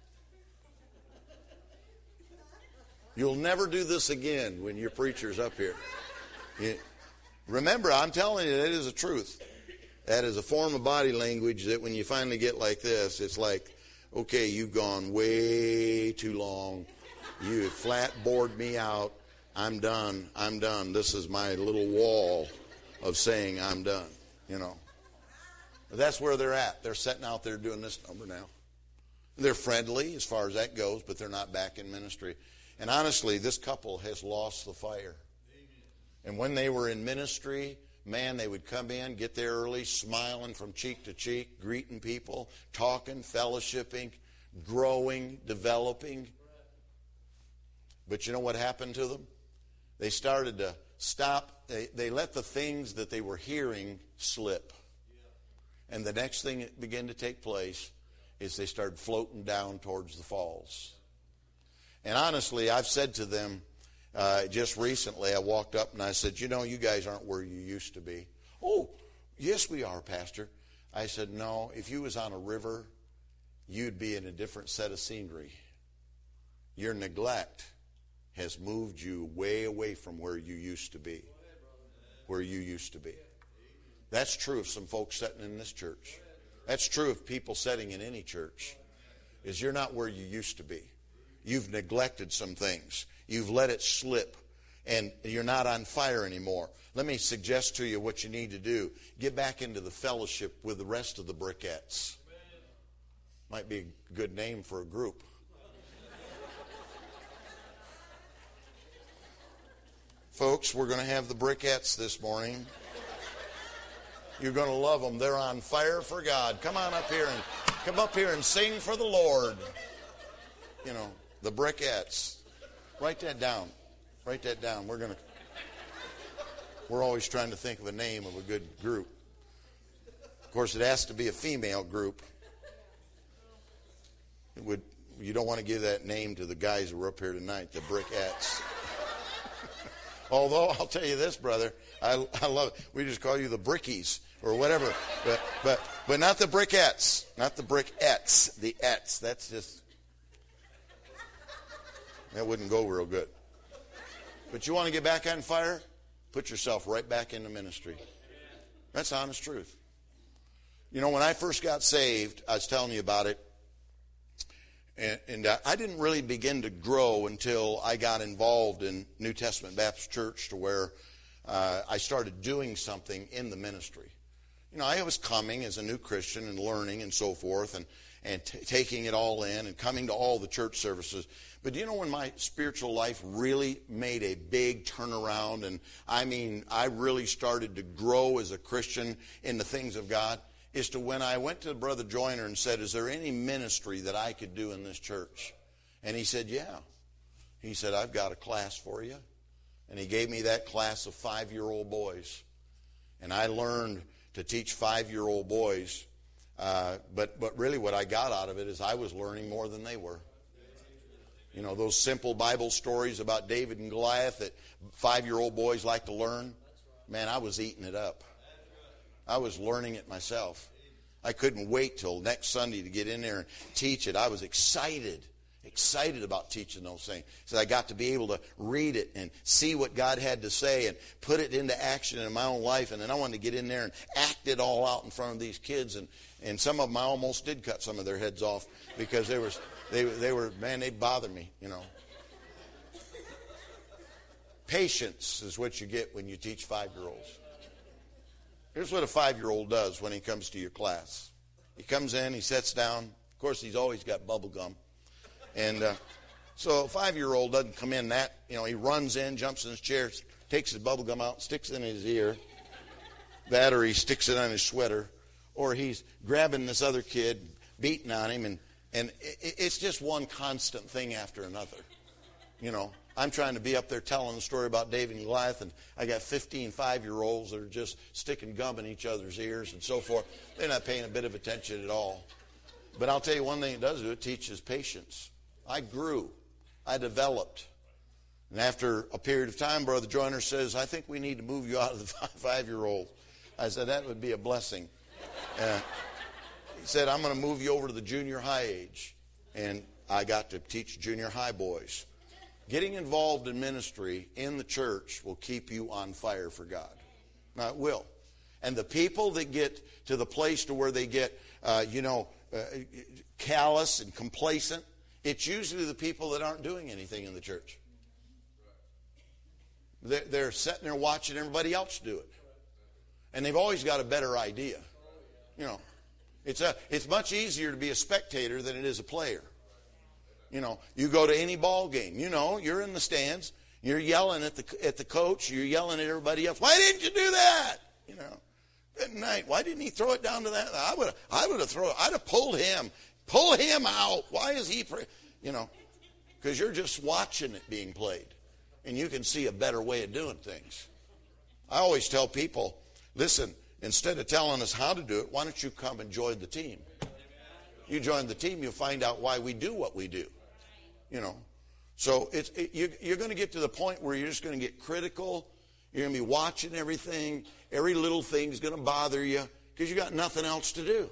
You'll never do this again when your preacher's up here. Remember, I'm telling you, that is the truth. That is a form of body language that when you finally get like this, it's like, okay, you've gone way too long. You have flat bored me out. I'm done. I'm done. This is my little wall of saying I'm done, you know. But that's where they're at. They're sitting out there doing this number now. They're friendly as far as that goes, but they're not back in ministry. And honestly, this couple has lost the fire. And when they were in ministry, man, they would come in, get there early, smiling from cheek to cheek, greeting people, talking, fellowshipping, growing, developing. But you know what happened to them? They started to stop. They let the things that they were hearing slip. And the next thing that began to take place is they started floating down towards the falls. And honestly, I've said to them, just recently, I walked up and I said, you know, you guys aren't where you used to be. Oh, yes, we are, Pastor. I said, no, if you was on a river, you'd be in a different set of scenery. Your neglect has moved you way away from where you used to be. Where you used to be. That's true of some folks sitting in this church. That's true of people sitting in any church. Is you're not where you used to be. You've neglected some things. You've let it slip, and you're not on fire anymore. Let me suggest to you what you need to do. Get back into the fellowship with the rest of the Brickettes. Might be a good name for a group. Folks, we're going to have the Brickettes this morning. You're going to love them. They're on fire for God. Come up here and sing for the Lord. You know, the Brickettes. Write that down. Write that down. We're always trying to think of a name of a good group. Of course, it has to be a female group. You don't want to give that name to the guys who were up here tonight, the Brickettes. Although I'll tell you this, brother, I love it. We just call you the Brickies or whatever, but not the Brickettes, not the Brickettes, the Ets. That's just. That wouldn't go real good. But you want to get back on fire? Put yourself right back into ministry. That's honest truth. You know, when I first got saved, I was telling you about it, and I didn't really begin to grow until I got involved in New Testament Baptist Church to where I started doing something in the ministry. You know, I was coming as a new Christian and learning and so forth and taking it all in and coming to all the church services. But do you know when my spiritual life really made a big turnaround? And I mean, I really started to grow as a Christian in the things of God, is to when I went to Brother Joyner and said, is there any ministry that I could do in this church? And he said, yeah. He said, I've got a class for you. And he gave me that class of 5-year-old boys. And I learned to teach 5-year-old boys. But really what I got out of it is I was learning more than they were. You know, those simple Bible stories about David and Goliath that 5-year-old boys like to learn. Man, I was eating it up. I was learning it myself. I couldn't wait till next Sunday to get in there and teach it. I was excited about teaching those things. So I got to be able to read it and see what God had to say and put it into action in my own life. And then I wanted to get in there and act it all out in front of these kids. And some of them I almost did cut some of their heads off because they were, man, they bothered me, you know. Patience is what you get when you teach 5-year-olds. Here's what a 5-year-old does when he comes to your class. He comes in, he sits down. Of course, he's always got bubble gum. And so a 5-year-old doesn't come in that, he runs in, jumps in his chair, takes his bubble gum out, sticks it in his ear. That, or he sticks it on his sweater. Or he's grabbing this other kid, beating on him. And it's just one constant thing after another. I'm trying to be up there telling the story about David and Goliath, and I got 15 5-year-olds that are just sticking gum in each other's ears and so forth. They're not paying a bit of attention at all. But I'll tell you one thing it does do, it teaches patience. I grew. I developed. And after a period of time, Brother Joyner says, I think we need to move you out of the 5-year-old. I said, that would be a blessing. He said, I'm going to move you over to the junior high age. And I got to teach junior high boys. Getting involved in ministry in the church will keep you on fire for God. Now, it will. And the people that get to the place to where they get, callous and complacent, it's usually the people that aren't doing anything in the church. They're sitting there watching everybody else do it. And they've always got a better idea. It's much easier to be a spectator than it is a player. You go to any ball game, you're in the stands, you're yelling at the coach, you're yelling at everybody else. Why didn't you do that? Good night. Why didn't he throw it down to that? I would have thrown it. I'd have pulled him. Pull him out. Why is he, because you're just watching it being played. And you can see a better way of doing things. I always tell people, listen, instead of telling us how to do it, why don't you come and join the team? You join the team, you'll find out why we do what we do. So you're going to get to the point where you're just going to get critical. You're going to be watching everything. Every little thing's going to bother you because you got nothing else to do.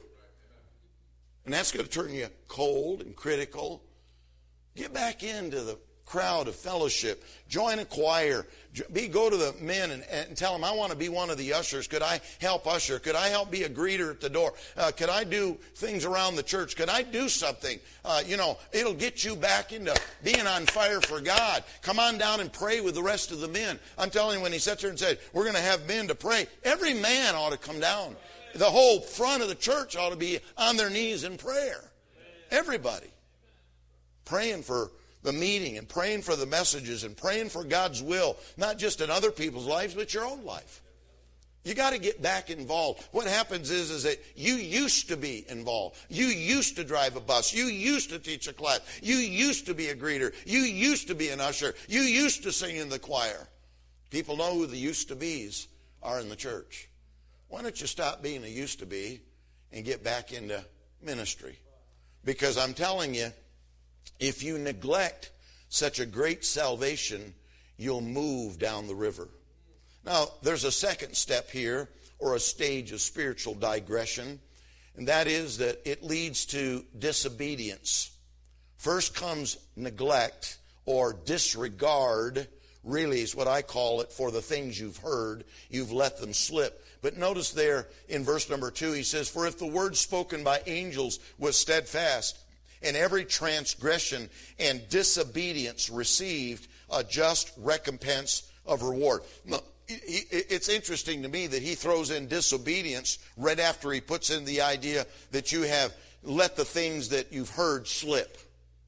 And that's going to turn you cold and critical. Get back into the crowd of fellowship. Join a choir. Go to the men and tell them, I want to be one of the ushers. Could I help usher? Could I help be a greeter at the door? Could I do things around the church? Could I do something? It'll get you back into being on fire for God. Come on down and pray with the rest of the men. I'm telling you, when he sat there and said, we're going to have men to pray, every man ought to come down. The whole front of the church ought to be on their knees in prayer. Everybody. Praying for the meeting and praying for the messages and praying for God's will, not just in other people's lives, but your own life. You got to get back involved. What happens is that you used to be involved. You used to drive a bus. You used to teach a class. You used to be a greeter. You used to be an usher. You used to sing in the choir. People know who the used-to-bes are in the church. Why don't you stop being a used-to-be and get back into ministry? Because I'm telling you, if you neglect such a great salvation, you'll move down the river. Now, there's a second step here, or a stage of spiritual digression, and that is that it leads to disobedience. First comes neglect, or disregard, really is what I call it, for the things you've heard. You've let them slip. But notice there in verse number 2, he says, for if the word spoken by angels was steadfast, and every transgression and disobedience received a just recompense of reward. Now, it's interesting to me that he throws in disobedience right after he puts in the idea that you have let the things that you've heard slip.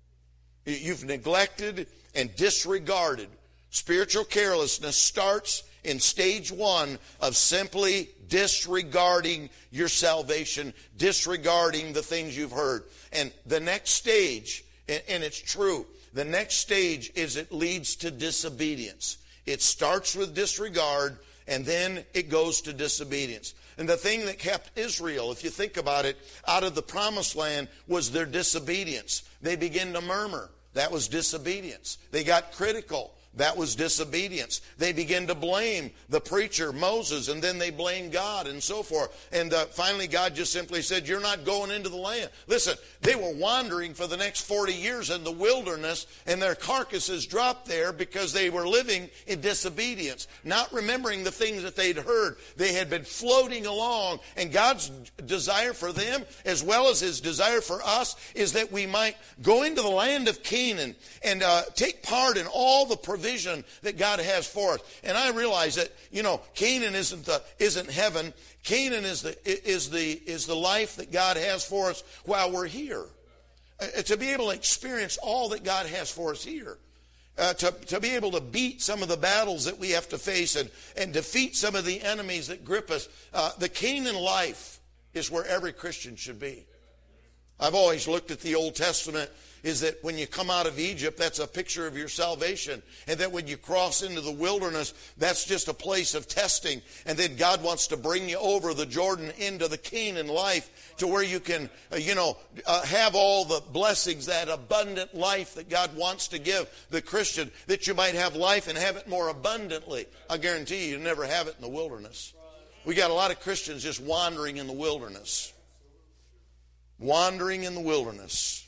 You've neglected and disregarded. Spiritual carelessness starts in stage 1 of simply disregarding your salvation, disregarding the things you've heard. And the next stage, and it's true, the next stage is it leads to disobedience. It starts with disregard, and then it goes to disobedience. And the thing that kept Israel, if you think about it, out of the promised land was their disobedience. They began to murmur. That was disobedience. They got critical. That was disobedience. They began to blame the preacher, Moses, and then they blamed God and so forth. And finally God just simply said, you're not going into the land. Listen, they were wandering for the next 40 years in the wilderness, and their carcasses dropped there because they were living in disobedience, not remembering the things that they'd heard. They had been floating along, and God's desire for them, as well as His desire for us, is that we might go into the land of Canaan and take part in all the provision that God has for us. And I realize that, Canaan isn't heaven. Canaan is the life that God has for us while we're here. To be able to experience all that God has for us here. To be able to beat some of the battles that we have to face and defeat some of the enemies that grip us. The Canaan life is where every Christian should be. I've always looked at the Old Testament is that when you come out of Egypt, that's a picture of your salvation. And that when you cross into the wilderness, that's just a place of testing. And then God wants to bring you over the Jordan into the Canaan life to where you can, have all the blessings, that abundant life that God wants to give the Christian, that you might have life and have it more abundantly. I guarantee you, you'll never have it in the wilderness. We got a lot of Christians just wandering in the wilderness. Wandering in the wilderness.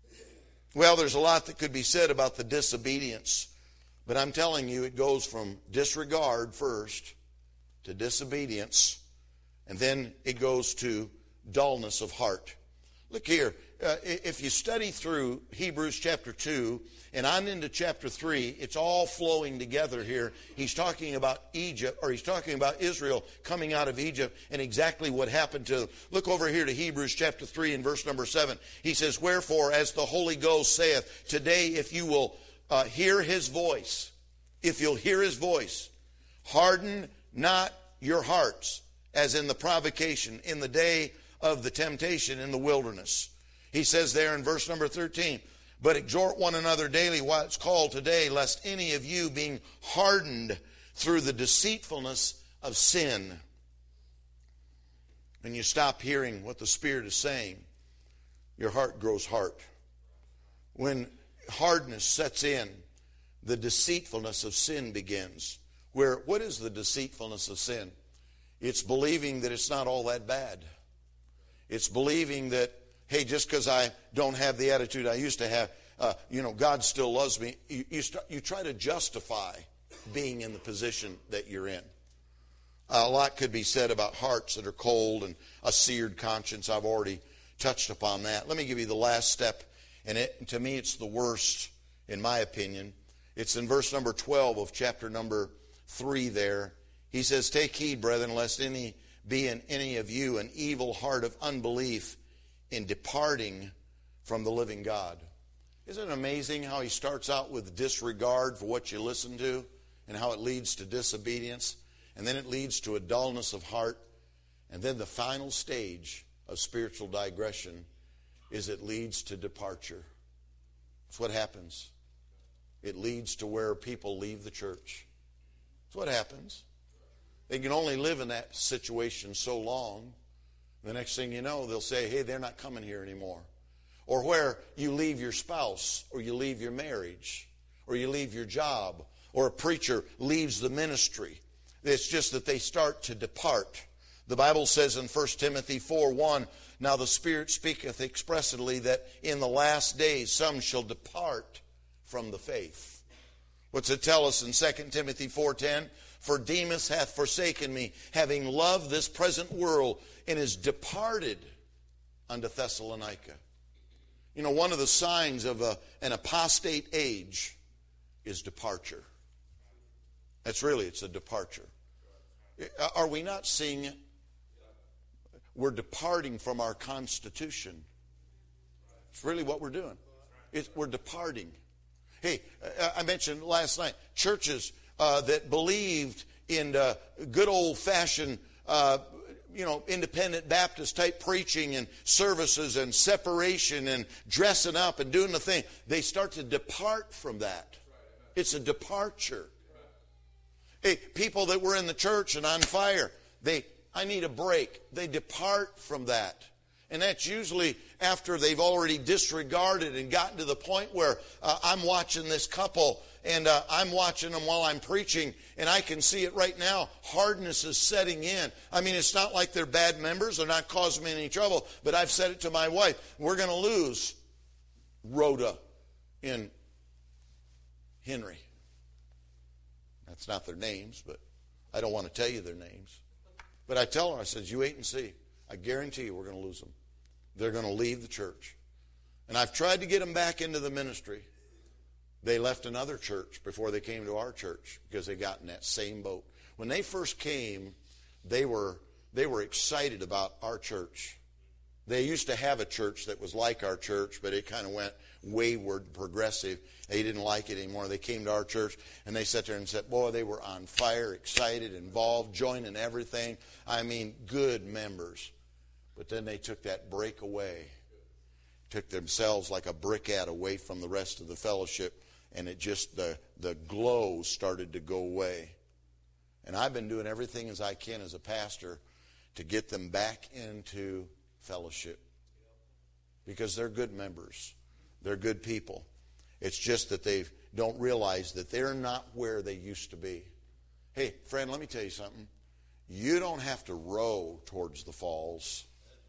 Well, there's a lot that could be said about the disobedience, but I'm telling you, it goes from disregard first to disobedience, and then it goes to dullness of heart. Look here, if you study through Hebrews chapter 2 and on into chapter 3, it's all flowing together here. He's talking about Egypt, or he's talking about Israel coming out of Egypt and exactly what happened to them. Look over here to Hebrews chapter 3 and verse number 7. He says, wherefore, as the Holy Ghost saith, today if you will hear His voice, if you'll hear His voice, harden not your hearts, as in the provocation, in the day of the temptation in the wilderness. He says there in verse number 13, but exhort one another daily while it's called today, lest any of you being hardened through the deceitfulness of sin. When you stop hearing what the Spirit is saying, your heart grows hard. When hardness sets in, the deceitfulness of sin begins. What is the deceitfulness of sin? It's believing that it's not all that bad. It's believing that, hey, just because I don't have the attitude I used to have, God still loves me. You try to justify being in the position that you're in. A lot could be said about hearts that are cold and a seared conscience. I've already touched upon that. Let me give you the last step, and to me it's the worst, in my opinion. It's in verse number 12 of chapter number 3 there. He says, take heed, brethren, lest any be in any of you an evil heart of unbelief in departing from the living God. Isn't it amazing how he starts out with disregard for what you listen to and how it leads to disobedience, and then it leads to a dullness of heart, and then the final stage of spiritual digression is it leads to departure. That's what happens. It leads to where people leave the church. That's what happens. They can only live in that situation so long. The next thing you know, they'll say, hey, they're not coming here anymore. Or where you leave your spouse, or you leave your marriage, or you leave your job, or a preacher leaves the ministry. It's just that they start to depart. The Bible says in 1 Timothy 4:1, now the Spirit speaketh expressly that in the last days some shall depart from the faith. What's it tell us in 2 Timothy 4:10? For Demas hath forsaken me, having loved this present world, and is departed unto Thessalonica. You know, one of the signs of an apostate age is departure. It's a departure. Are we not seeing it? We're departing from our constitution. It's really what we're doing. We're departing. Hey, I mentioned last night, churches that believed in good old-fashioned, independent Baptist type preaching and services and separation and dressing up and doing the thing. They start to depart from that. It's a departure. Hey, people that were in the church and on fire, I need a break. They depart from that. And that's usually after they've already disregarded and gotten to the point where I'm watching this couple and I'm watching them while I'm preaching, and I can see it right now. Hardness is setting in. I mean, it's not like they're bad members. They're not causing me any trouble, but I've said it to my wife. We're going to lose Rhoda and Henry. That's not their names, but I don't want to tell you their names. But I tell her, I said, you wait and see. I guarantee you we're going to lose them. They're going to leave the church. And I've tried to get them back into the ministry. They left another church before they came to our church because they got in that same boat. When they first came, they were excited about our church. They used to have a church that was like our church, but it kind of went wayward, progressive. They didn't like it anymore. They came to our church, and they sat there and said, boy, they were on fire, excited, involved, joining everything. I mean, good members. But then they took that break away, took themselves like a brickbat away from the rest of the fellowship, and it just, the glow started to go away. And I've been doing everything as I can as a pastor to get them back into fellowship because they're good members. They're good people. It's just that they don't realize that they're not where they used to be. Hey, friend, let me tell you something. You don't have to row towards the falls.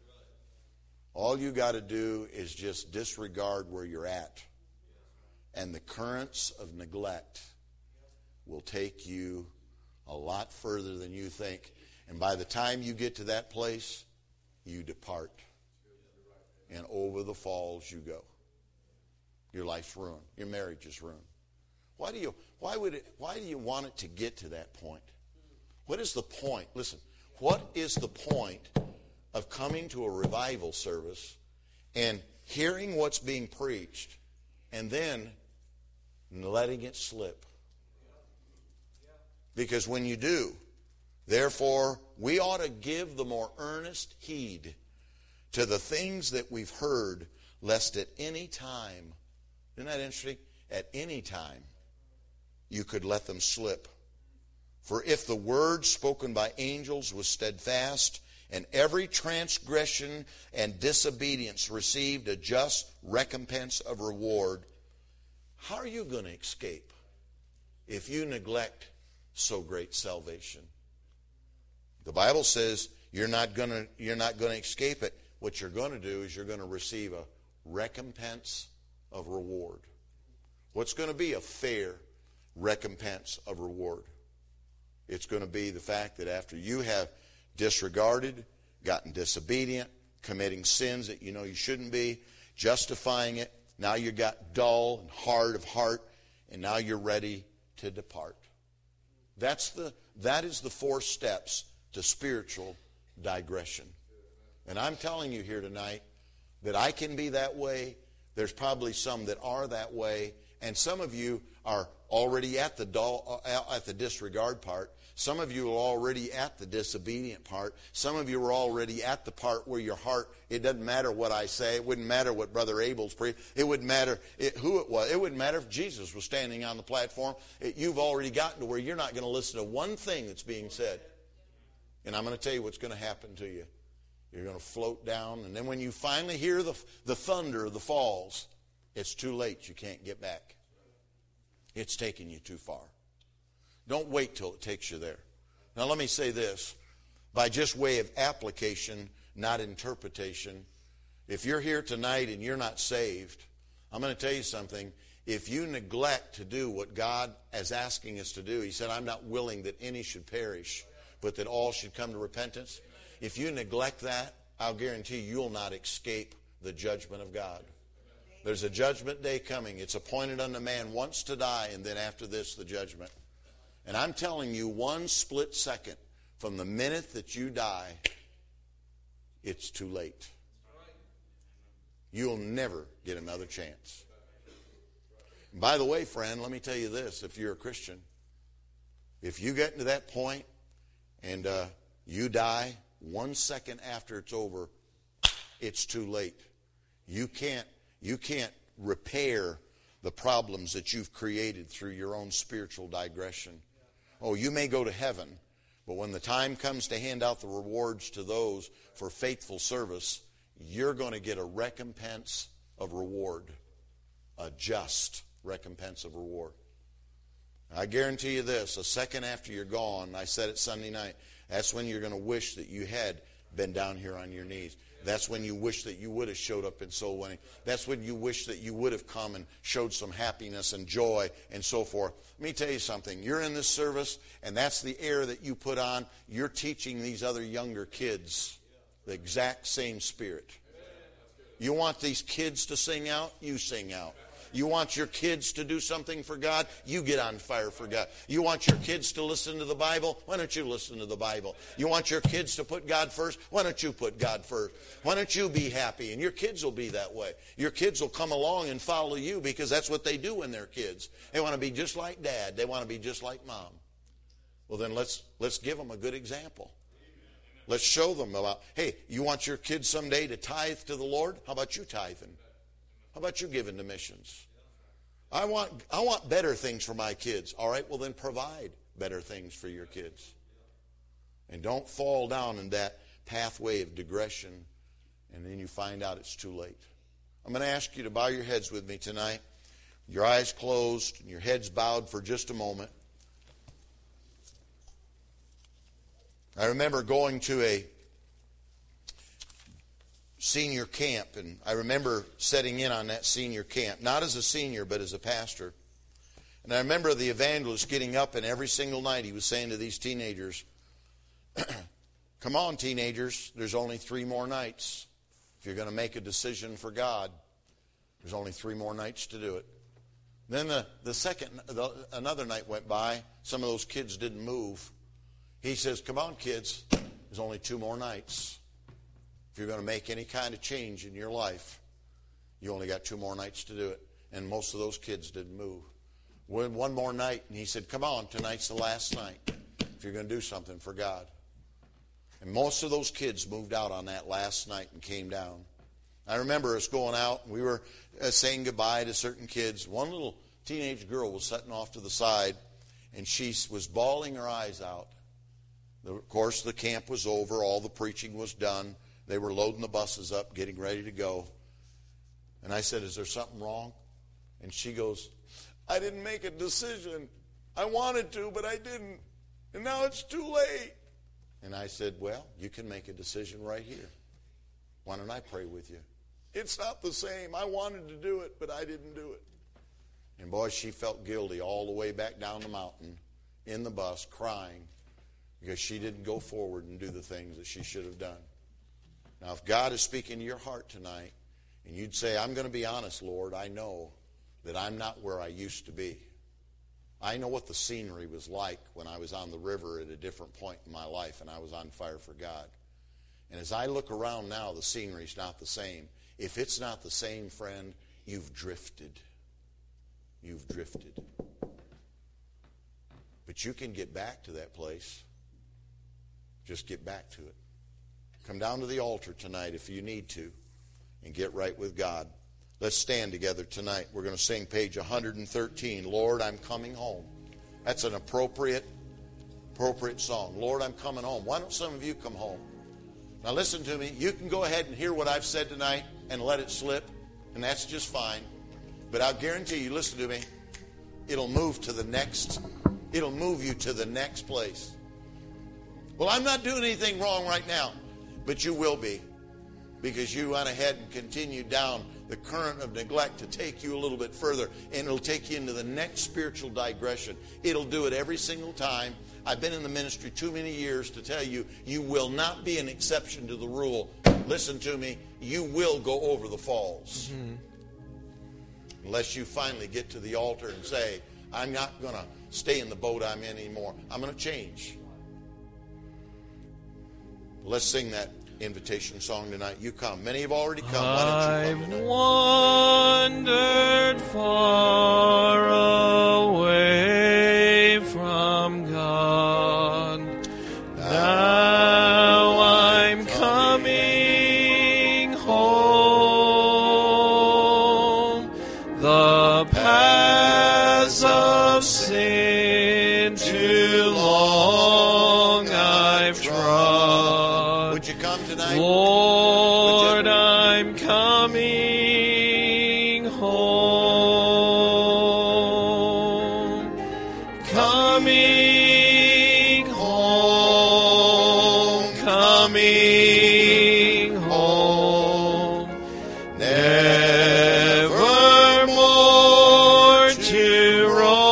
All you got to do is just disregard where you're at. And the currents of neglect will take you a lot further than you think. And by the time you get to that place, you depart. And over the falls you go. Your life's ruined. Your marriage is ruined. Why do you want it to get to that point? What is the point? Listen, what is the point of coming to a revival service and hearing what's being preached and then letting it slip? Because when you do, therefore, we ought to give the more earnest heed to the things that we've heard, lest at any time, isn't that interesting? At any time, you could let them slip. For if the word spoken by angels was steadfast, and every transgression and disobedience received a just recompense of reward, how are you going to escape if you neglect so great salvation? The Bible says you're not going to escape it. What you're going to do is you're going to receive a recompense of reward. What's going to be a fair recompense of reward? It's going to be the fact that after you have disregarded, gotten disobedient, committing sins that you know you shouldn't be, justifying it, now you got dull and hard of heart, and now you're ready to depart. That is the 4 steps to spiritual digression. And I'm telling you here tonight that I can be that way. There's probably some that are that way, and some of you are already at the disregard part. Some of you are already at the disobedient part. Some of you are already at the part where your heart, it doesn't matter what I say. It wouldn't matter what Brother Abel's preached. It wouldn't matter who it was. It wouldn't matter if Jesus was standing on the platform. You've already gotten to where you're not going to listen to one thing that's being said. And I'm going to tell you what's going to happen to you. You're going to float down, and then when you finally hear the thunder of the falls, it's too late. You can't get back. It's taken you too far. Don't wait till it takes you there. Now let me say this, by just way of application, not interpretation. If you're here tonight and you're not saved, I'm going to tell you something. If you neglect to do what God is asking us to do, He said, I'm not willing that any should perish, but that all should come to repentance. If you neglect that, I'll guarantee you'll not escape the judgment of God. There's a judgment day coming. It's appointed unto man once to die, and then after this, the judgment. And I'm telling you, one split second from the minute that you die, it's too late. You'll never get another chance. And by the way, friend, let me tell you this. If you're a Christian, if you get to that point and you die, 1 second after it's over, it's too late. You can't repair the problems that you've created through your own spiritual digression. Oh, you may go to heaven, but when the time comes to hand out the rewards to those for faithful service, you're going to get a recompense of reward, a just recompense of reward. I guarantee you this, a second after you're gone, I said it Sunday night, that's when you're going to wish that you had been down here on your knees. That's when you wish that you would have showed up in soul winning. That's when you wish that you would have come and showed some happiness and joy and so forth. Let me tell you something. You're in this service, and that's the air that you put on. You're teaching these other younger kids the exact same spirit. You want these kids to sing out? You sing out. You want your kids to do something for God? You get on fire for God. You want your kids to listen to the Bible? Why don't you listen to the Bible? You want your kids to put God first? Why don't you put God first? Why don't you be happy? And your kids will be that way. Your kids will come along and follow you because that's what they do when they're kids. They want to be just like Dad. They want to be just like Mom. Well, then let's give them a good example. Let's show them about, hey, you want your kids someday to tithe to the Lord? How about you tithing? How about you giving to missions? I want better things for my kids. All right, well then provide better things for your kids. And don't fall down in that pathway of digression and then you find out it's too late. I'm going to ask you to bow your heads with me tonight. Your eyes closed and your heads bowed for just a moment. I remember going to a senior camp, and I remember setting in on that senior camp, not as a senior, but as a pastor. And I remember the evangelist getting up, and every single night he was saying to these teenagers, come on, teenagers, there's only 3 more nights. If you're going to make a decision for God, there's only 3 more nights to do it. Then another night went by, some of those kids didn't move. He says, come on, kids, there's only 2 more nights. If you're going to make any kind of change in your life, you only got 2 more nights to do it. And most of those kids didn't move. One more night, and he said, come on, tonight's the last night if you're going to do something for God. And most of those kids moved out on that last night and came down. I remember us going out, and we were saying goodbye to certain kids. One little teenage girl was sitting off to the side, and she was bawling her eyes out. Of course, the camp was over. All the preaching was done. They were loading the buses up, getting ready to go. And I said, is there something wrong? And she goes, I didn't make a decision. I wanted to, but I didn't. And now it's too late. And I said, well, you can make a decision right here. Why don't I pray with you? It's not the same. I wanted to do it, but I didn't do it. And boy, she felt guilty all the way back down the mountain in the bus, crying, because she didn't go forward and do the things that she should have done. Now, if God is speaking to your heart tonight, and you'd say, I'm going to be honest, Lord, I know that I'm not where I used to be. I know what the scenery was like when I was on the river at a different point in my life and I was on fire for God. And as I look around now, the scenery's not the same. If it's not the same, friend, you've drifted. You've drifted. But you can get back to that place. Just get back to it. Come down to the altar tonight if you need to and get right with God. Let's stand together tonight. We're going to sing page 113, Lord, I'm coming home. That's an appropriate song. Lord, I'm coming home. Why don't some of you come home? Now listen to me. You can go ahead and hear what I've said tonight and let it slip, and that's just fine. But I'll guarantee you, listen to me, it'll move you to the next place. Well, I'm not doing anything wrong right now. But you will be, because you went ahead and continued down the current of neglect to take you a little bit further, and it'll take you into the next spiritual digression. It'll do it every single time. I've been in the ministry too many years to tell you, you will not be an exception to the rule. Listen to me, you will go over the falls. Mm-hmm. Unless you finally get to the altar and say, I'm not going to stay in the boat I'm in anymore. I'm going to change. Let's sing that invitation song tonight. You come. Many have already come. Why don't you come tonight? I've wandered far away from God. Now I'm coming home. The paths of sin too long I've trod. Lord, I'm coming home. coming home, nevermore to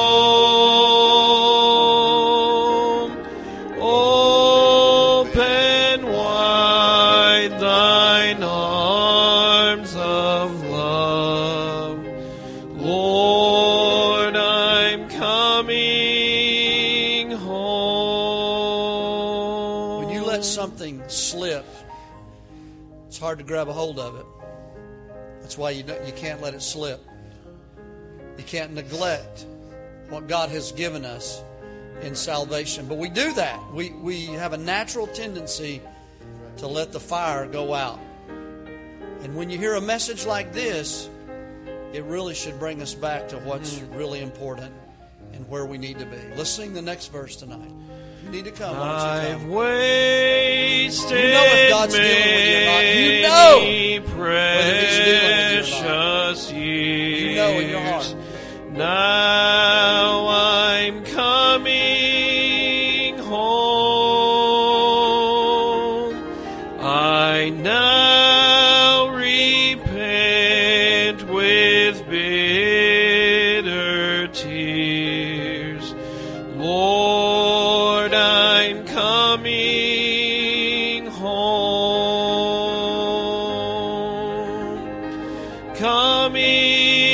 roam. Open wide thine arms of love, Lord, I'm coming home. When you let something slip, it's hard to grab a hold of it. That's why you can't let it slip. You can't neglect what God has given us in salvation. But we do that. We have a natural tendency to let the fire go out. And when you hear a message like this, it really should bring us back to what's really important and where we need to be. Let's sing the next verse tonight. If you need to come, why don't you I've come? wasted You know if God's dealing with you or not. You know many whether He's dealing with you or not. precious years. You know in your heart. Now I'm coming home. I now repent with bitter tears. Lord, I'm coming home. Coming